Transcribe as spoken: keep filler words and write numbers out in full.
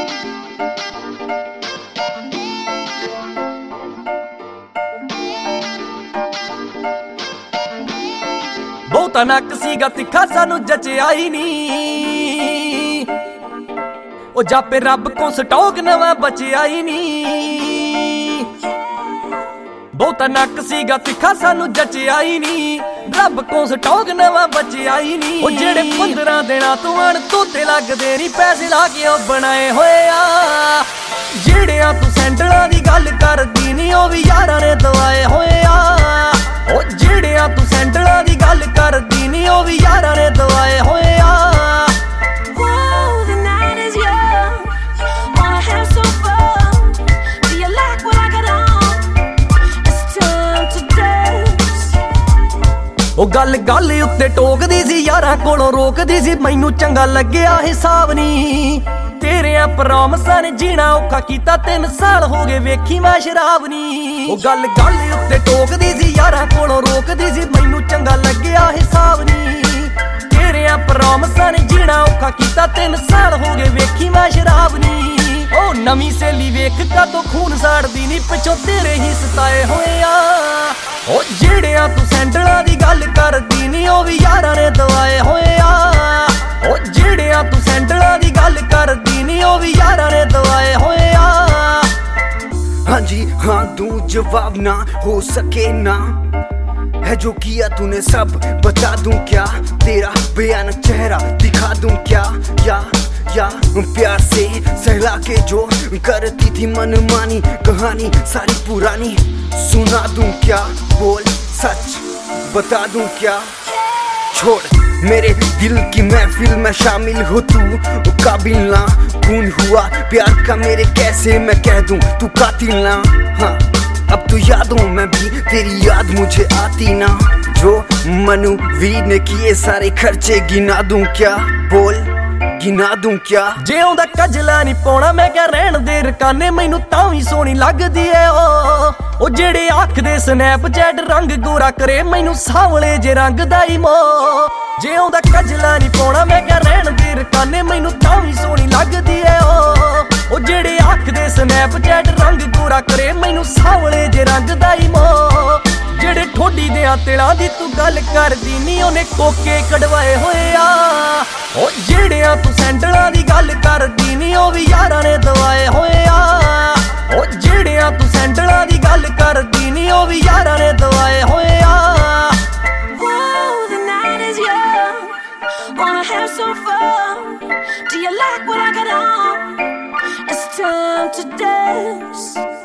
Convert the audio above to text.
ਬਹੁਤਾ ਨੱਕ ਸੀਗਾ ਤਿੱਖਾ ਸਾਨੂੰ ਜਚਿਆ ਹੀ ਨੀ, ਉਹ ਜਾਪੇ ਰੱਬ ਕੋ ਸਟੋਕ ਨਵਾਂ ਬਚਿਆ ਹੀ ਨੀ। ਬਹੁਤਾ ਨੱਕ ਸੀਗਾ ਤਿੱਖਾ ਸਾਨੂੰ ਜਚਿਆ ਹੀ ਨੀ, ਰੱਬ ਕੋ ਸਟੋਕ ਨਵਾਂ ਬਚਿਆ ਹੀ ਨੀ। ਉਹ ਜਿਹੜੇ ਪੰਦਰਾਂ ਦਿਨਾਂ ਤੋਂ ਅਣ ਤੋਤੇ ਲੱਗਦੇ ਨੀ, ਪੈਸੇ ਲਾ ਕੇ ਉਹ ਬਣਾਏ ਹੋਏ ਆ। ਜਿਹੜਿਆਂ ਤੂੰ ਸੈਂਡਲਾਂ ਦੀ ਗੱਲ ਕਰਦੀ ਨੀ, ਉਹ ਵੀ ਯਾਰਾਂ ਨੇ ਦਵਾਏ ਹੋਏ ਆ। ਉਹ ਜਿਹੜਿਆਂ ਤੂੰ ਸੈਂਡਲਾਂ ਦੀ ਗੱਲ ਕਰਦੀ ਨੀ, ਉਹ ਵੀ ਯਾਰਾਂ ਨੇ ਦਵਾਏ ਹੋਏ ਆ। ਉਹ ਗੱਲ ਗੱਲ ਉੱਤੇ ਟੋਕਦੀ ਸੀ, ਯਾਰਾਂ ਕੋਲੋਂ ਰੋਕਦੀ ਸੀ, ਮੈਨੂੰ ਚੰਗਾ ਲੱਗਿਆ ਹਿਸਾਬ ਨੀ। ਤੇਰਿਆਂ ਪ੍ਰੋਮਿਸਾਂ ਨੇ ਜੀਣਾ ਔਖਾ ਕੀਤਾ, ਤਿੰਨ ਸਾਲ ਹੋ ਗਏ ਵੇਖੀ ਮੈਂ ਸ਼ਰਾਬ ਨੀ। ਉਹ ਗੱਲ ਗੱਲ ਉੱਤੇ ਟੋਕਦੀ ਸੀ, ਯਾਰਾਂ ਕੋਲੋਂ ਰੋਕਦੀ ਸੀ, ਮੈਨੂੰ ਚੰਗਾ ਲੱਗਿਆ ਹਿਸਾਬ ਨੀ। ਤੇਰਿਆਂ ਪ੍ਰੋਮਿਸਾਂ ਨੇ ਜੀਣਾ ਔਖਾ ਕੀਤਾ, ਤਿੰਨ ਸਾਲ ਹੋ ਗਏ ਵੇਖੀ ਮੈਂ ਸ਼ਰਾਬ ਨੀ। ਉਹ ਨਵੀਂ ਸਹੇਲੀ ਵੇਖ ਕਾਤੋਂ ਖੂਨ ਸਾੜਦੀ ਨੀ, ਪਿੱਛੋਂ ਤੇਰੇ ਹੀ ਸਤਾਏ ਹੋਏ ਆ। ਉਹ ਜਿਹੜਿਆਂ ਤੂੰ ਸੈਂਡਲਾਂ ਦੀ ਗੱਲ ਕਰਦੀ ਨੀ, ਉਹ ਵੀ ਯਾਰਾਂ ਨੇ ਦਵਾਏ ਹੋਏ ਆ। ਉਹ ਜਿਹੜਿਆਂ ਤੂੰ ਸੈਂਡਲਾਂ ਦੀ ਗੱਲ ਕਰਦੀ ਨੀ, ਉਹ ਵੀ ਯਾਰਾਂ ਨੇ ਦਵਾਏ ਹੋਏ ਆ। हाँ जी हाँ दूं जवाब ना हो सके ना, है जो किया तूने सब बता दूं क्या, तेरा भयानक चेहरा दिखा दूं क्या, या या प्यार से सहला के जो करती थी मनमानी कहानी सारी पुरानी सुना दूं क्या, बोल सच बता दूं क्या। छोड़ मेरे दिल की महफिल में शामिल हो तू, काबिल ना खून हुआ प्यार का मेरे, कैसे मैं कह दूं तू कातिल ना। हाँ अब तो यादों में भी तेरी याद मुझे आती ना, जो मनुवीर ने किए सारे खर्चे गिना दूं क्या, बोल गिना दूं क्या। जे आउंदा कजला नहीं पाउणा मैं क्या रहण दे रकाने, मैनू तां भी सोहनी लगदी ऐ ओ। ਉਹ ਜਿਹੜੇ ਆਖਦੇ ਸਨੈਪਚੈਟ ਰੰਗ ਗੋਰਾ ਕਰੇ, ਮੈਨੂੰ ਸਾਵਲੇ ਜੇ ਰੰਗ ਦਾ ਹੀ ਮੋਹ। ਜੇ ਆਉਂਦਾ ਕਜਲਾ ਨਹੀਂ ਪਾਉਣਾ ਮੈਂ ਕਿਹਾ ਰਹਿਣ ਦੇ ਰਕਾਨੇ, ਮੈਨੂੰ ਤਾਂ ਵੀ ਸੋਹਣੀ ਲੱਗਦੀ ਐ ਉਹ। ਉਹ ਜਿਹੜੇ ਆਖਦੇ ਸਨੈਪਚੈਟ ਰੰਗ ਗੋਰਾ ਕਰੇ, ਮੈਨੂੰ ਸਾਵਲੇ ਜੇ ਰੰਗ ਦਾ ਹੀ ਮੋਹ। ਜਿਹੜੇ ਠੋਡੀ ਦਿਆਂ ਤਿਲਾਂ ਦੀ ਤੂੰ ਗੱਲ ਕਰਦੀ ਨੀ, ਉਹਨੇ ਕੋਕੇ ਕਢਵਾਏ ਹੋਏ ਆ। ਉਹ ਜਿਹੜਿਆਂ ਤੂੰ ਸੈਂਡਲਾਂ ਦੀ ਗੱਲ ਕਰਦੀ ਨੀ, ਉਹ ਵੀ ਯਾਰਾਂ ਨੇ ਦਵਾਏ ਹੋਏ ਆ। ਉਹ ਜਿਹੜਿਆਂ ਤੂੰ ਸੈਂਡਲਾਂ ਦੀ ਗੱਲ ਕਰਦੀ ਨੀ, ਉਹ ਵੀ ਯਾਰਾਂ ਨੇ ਦਵਾਏ ਹੋਏ ਆ। Wanna have some fun? Do you like what I got on? It's time to dance.